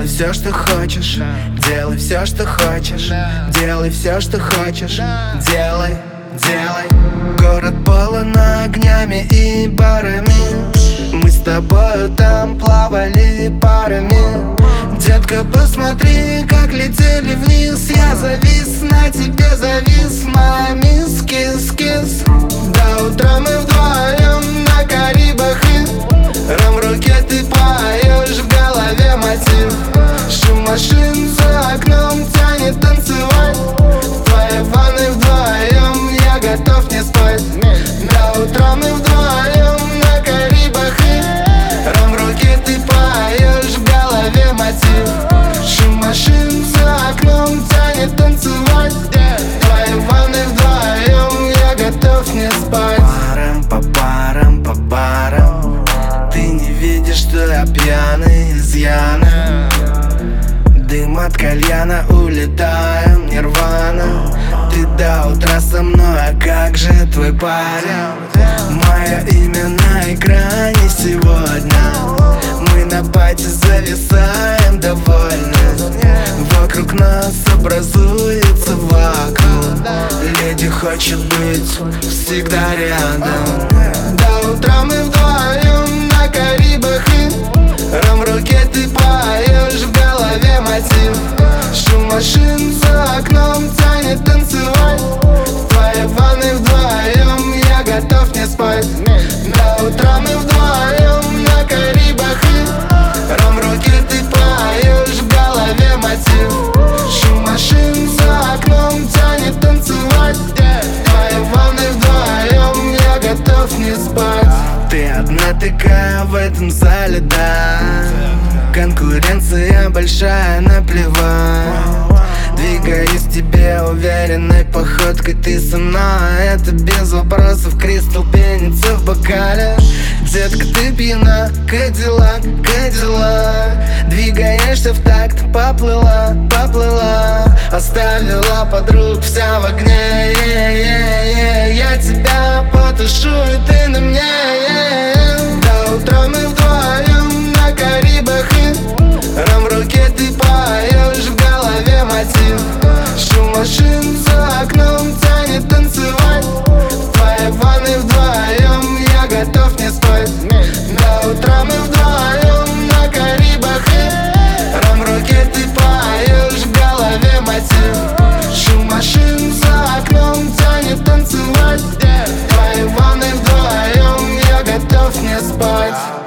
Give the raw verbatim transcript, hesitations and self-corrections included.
Делай все, что хочешь, делай все, что хочешь, делай все, что хочешь, делай, делай. Город полон огнями и барами, мы с тобою там плавали парами. Детка, посмотри, как летели вниз. Я завис на тебе, завис, мамис, кис-кис. До утра мы вдвоем на Карибах, и ром в руке ты поешь, в голове мотив. Шум машин за окном тянет танцевать. В твоей ванной вдвоем я готов не спать. До утра мы вдвоем на Карибах, и ром в руке ты поешь, в голове мотив. Шум машин за окном тянет танцевать. В твоей ванной вдвоем я готов не спать. Парам по парам по барам, ты не видишь, что я пьяный, изъяна. Дым от кальяна, улетаем, нирвана. Ты до утра со мной, а как же твой парень? Мое имя на экране сегодня. Мы на пати зависаем довольны. Вокруг нас образуется вакуум. Леди хочет быть всегда рядом. До утра мы вдвоем на Карибах, и ром в руке ты поешь, в голове мотив. Шум машин за окном тянет танцевать. В твоей ванной вдвоем я готов не спать. До утра мы вдвоем на Карибах, и ром в руке ты поешь, в голове мотив. Шум машин за окном тянет танцевать. В твоей ванной вдвоем я готов не спать. Ты одна такая в этом зале, да. Конкуренция большая, наплевать. Двигаюсь тебе уверенной походкой, ты со мной. Это без вопросов, кристалл пенится в бокале. Детка, ты пьяна, Кадиллак, Кадиллак. Двигаешься в такт, поплыла, поплыла. Оставила подруг, вся в огне. Я тебя потушу, и ты на мне. До утра мы вдвоем на Карибах, и ром в руке ты поешь, в голове мотив. Шум машин за окном тянет танцевать. В твоей ванной вдвоем я готов не спать. До утра мы вдвоем на Карибах, и ром в руке ты поешь, в голове мотив. Шум машин за окном тянет танцевать. В твоей ванной вдвоем я готов не спать.